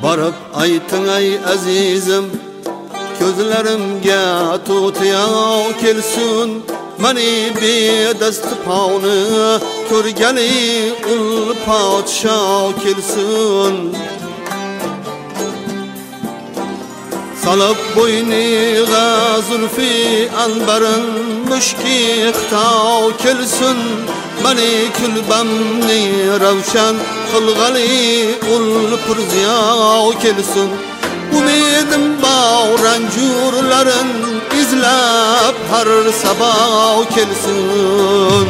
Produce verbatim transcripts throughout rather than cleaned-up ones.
Barıp aytın ay azizim, gözlerimge tutyav kelsin. Mani bedast pavni körgeli ul padşah kelsin. Salıp boyniga zulfi anbarın müşki ıhtav kelsin. Mani külbamni ravşan kılgali ul pırziyav kelsin. Umedim bağıran jurların izlap har sabah kelsin.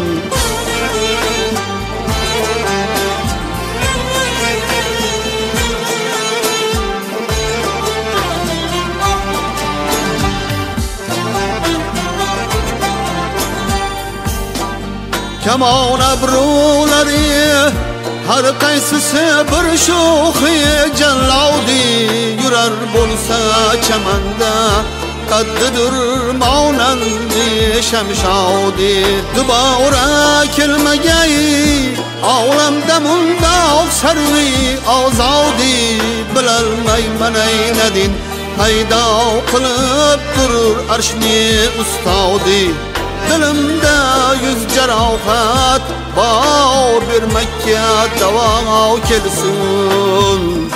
Kaman abrulari har kaysısı bir şoxi jallavdi. Yurar bolsa chamanda qaddidir maunandi shamshavdi. Dubora kelmagay olamda mundaq sarvi ozodi. Bilolmayman aynadin paydo qilib turur arshni ustodi. Dilimda yüz jarohat bağır bir Mekke dava kelsin.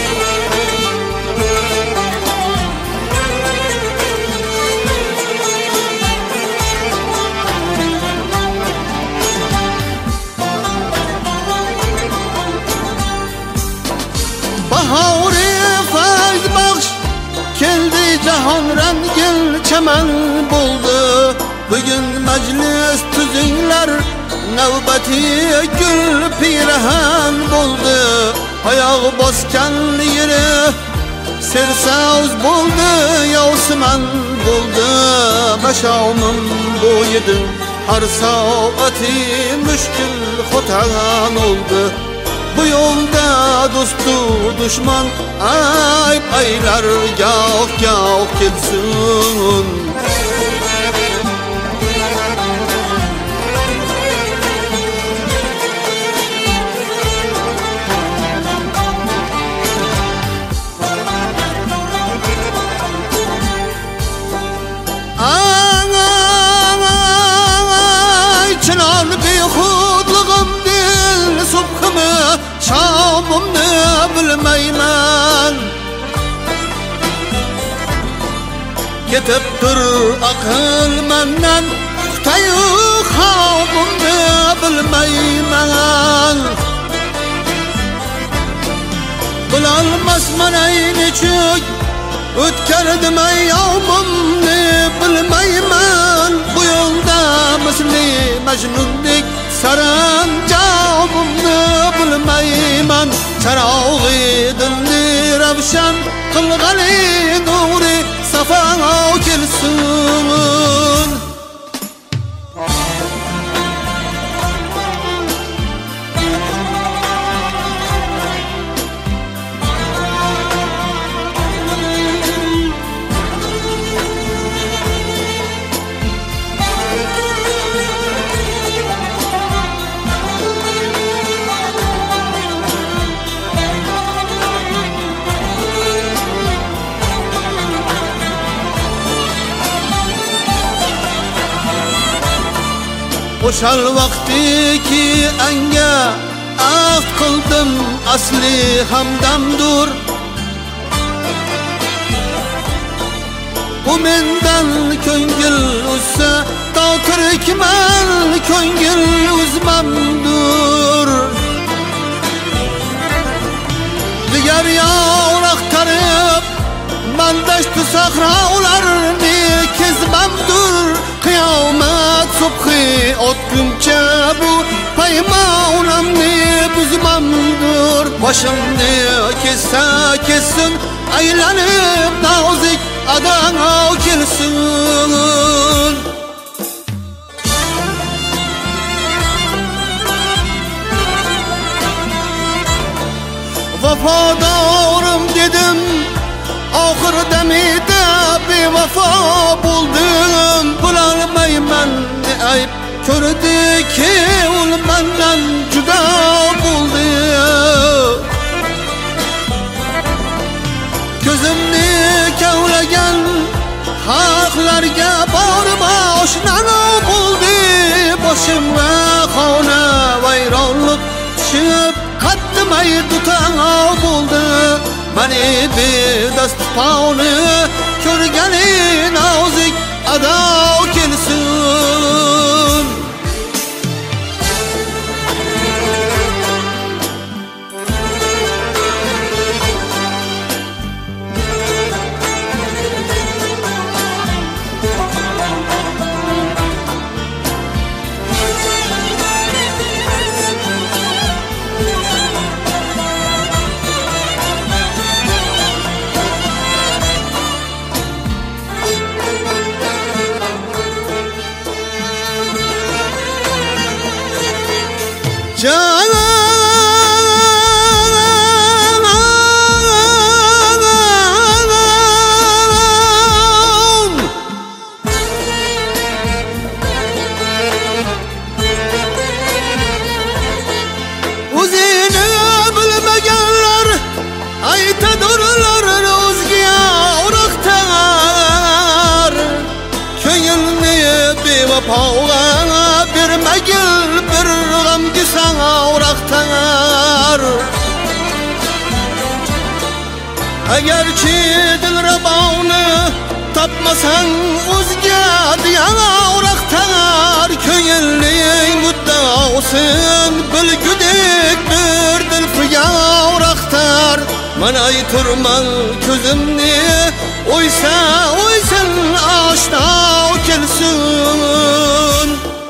Bahori fayz baxsh keldi jahon rangil chaman buldu. Bugün meclis tüzünler navbati gül pirahan buldu. Ayağı boskan yeri sersavuz buldu. Yavsiman buldu meşavmın boyudu. Har saati müşkül xotan oldu. Bu yolda dostu düşman ayıp aylar gah gah kelsin. Şamımni bilmayman, ketipdir aql mendan. Xitoyu xavfimni bilmayman. Bilolmasman ay nechuk o'tkardim ayyomimni bilmayman. Bu yo'lda misli majnundek saranjomimni bilmayman. Charog'i dilni ravshan qilg'ali nuri safo kelsin. O'shal vaqti ki anga ahd qildim asli hamdamdur. U mendan ko'ngil uzsa to tirikman ko'ngil uzmamdur. Digar yo'q aqtarib mandashtu sahrolarni kezmamdur. Qiyomat subhi o'tguncha bu paymonamni buzmamdur. Boshimni kessa kessin aylanib nozik adana kelsin. Vafadorim dedim oxir damida bevafo bo'ldim. Bilolmayman ne ayb ko'rdiki ul mendan juda bo'ldi. Uzaklarga borma oshna bo'ldi boshimga xona vayronlik tushib qattimay dutang bo'ldi mani bedast poni ko'rgani nozik ado kelsin Canım Uzini bilmegenler aytadırlar o'zga uruqtar Ko'ngilni bevafoga bermagil bir g'amgi sana uruqtar Agarchi dilraboni tapmasan o'zga diyana uruqtar Ko'ngilning muddaosin bilgudek bir dilfiga uruqtar Mana ayturman ko'zimni o'ysa o'ysin oshna kelsin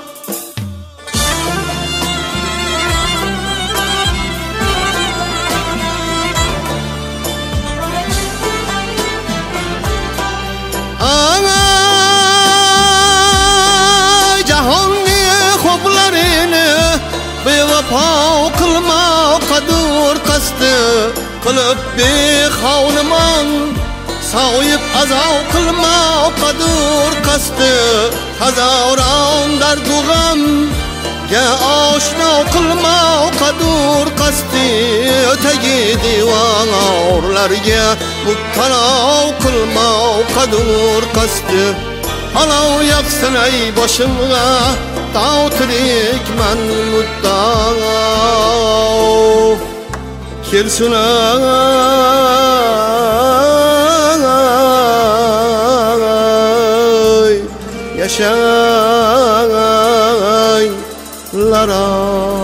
Bevafo qilma qadur qasdi qilib bexavniman So'yib azob qilma qadur qasdi hazoron dardu g'am ga oshno qilma qadur qasdi o'tagi divorlarga muttalo qilma qadur qasdi Olov yoqsin ay boshimga Tau tirikman muddao kelsin ay yashaylaram